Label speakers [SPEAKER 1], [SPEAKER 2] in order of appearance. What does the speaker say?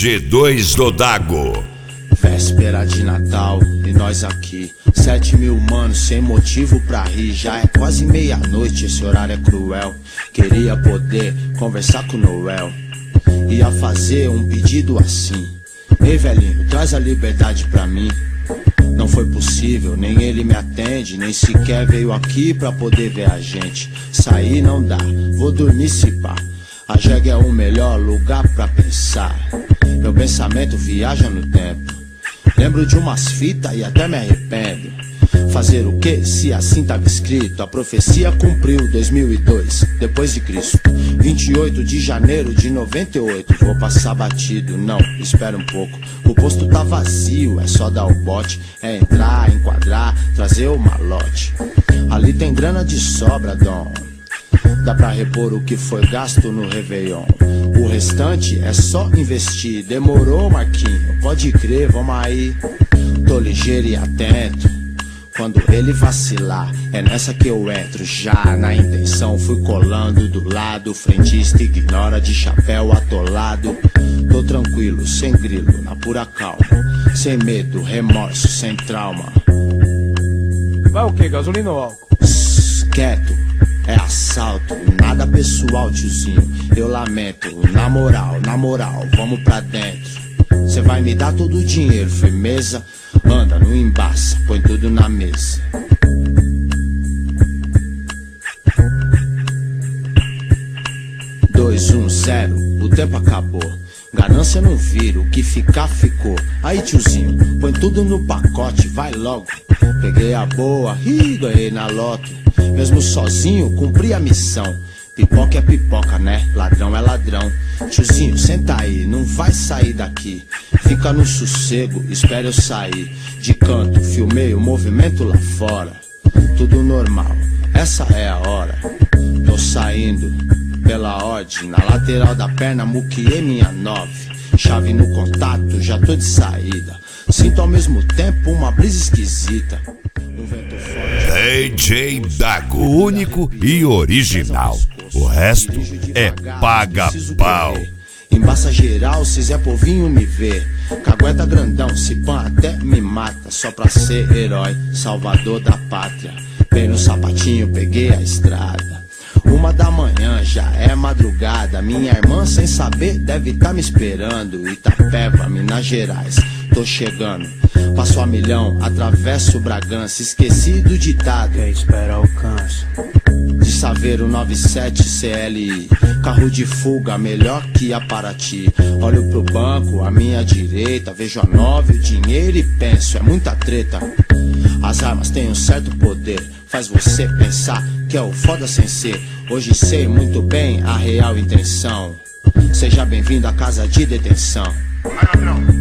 [SPEAKER 1] G2 do Dago.
[SPEAKER 2] Véspera de Natal e nós aqui, 7.000 humanos sem motivo pra rir. Já é quase meia-noite, esse horário é cruel. Queria poder conversar com Noel. Ia fazer um pedido assim: ei velhinho, traz a liberdade pra mim. Não foi possível, nem ele me atende, nem sequer veio aqui pra poder ver a gente. Sair não dá, vou dormir se pá. A jegue é o melhor lugar pra pensar. Meu pensamento viaja no tempo. Lembro de umas fitas e até me arrependo. Fazer o que se assim tava escrito? A profecia cumpriu 2002, depois de Cristo. 28 de janeiro de 98. Vou passar batido, não, espera um pouco. O posto tá vazio, é só dar o bote. É entrar, enquadrar, trazer o malote. Ali tem grana de sobra, dom. Dá pra repor o que foi gasto no Réveillon. O restante é só investir. Demorou, Marquinho? Pode crer, vamos aí. Tô ligeiro e atento. Quando ele vacilar, é nessa que eu entro. Já na intenção, fui colando do lado. Frentista ignora, de chapéu atolado. Tô tranquilo, sem grilo, na pura calma. Sem medo, remorso, sem trauma.
[SPEAKER 3] Vai o que, gasolina ou álcool?
[SPEAKER 2] Quieto, é assalto, nada pessoal, tiozinho. Eu lamento, na moral, vamos pra dentro. Cê vai me dar todo o dinheiro, firmeza? Anda, não embaça, põe tudo na mesa. Dois, 1, 0, o tempo acabou. Ganância não vira, o que ficar ficou. Aí tiozinho, põe tudo no pacote, vai logo. Peguei a boa, ganhei na loto. Mesmo sozinho, cumpri a missão. Pipoca é pipoca, né? Ladrão é ladrão. Tiozinho, senta aí, não vai sair daqui. Fica no sossego, espera eu sair. De canto, filmei o movimento lá fora. Tudo normal, essa é a hora. Tô saindo pela ordem. Na lateral da perna, muqueei minha 9. Chave no contato, já tô de saída. Sinto ao mesmo tempo uma brisa esquisita.
[SPEAKER 1] DJ Dago, único e original. O resto é paga-pau.
[SPEAKER 2] Embaça geral, se Zé Povinho me vê. Cagueta grandão, se pã até me mata. Só pra ser herói, salvador da pátria. Bem no sapatinho, peguei a estrada. 1 da manhã, já é madrugada. Minha irmã, sem saber, deve tá me esperando. Itapeva, Minas Gerais, tô chegando. Passo a milhão, atravesso Bragança. Esqueci do ditado,
[SPEAKER 3] quem espera alcança.
[SPEAKER 2] De Saveiro 97 CLI. Carro de fuga, melhor que a Paraty. Olho pro banco, à minha direita. Vejo a 9, o dinheiro e penso, é muita treta. As armas têm um certo poder. Faz você pensar que é o foda sem ser. Hoje sei muito bem a real intenção. Seja bem-vindo à casa de detenção.
[SPEAKER 4] Vai, ladrão.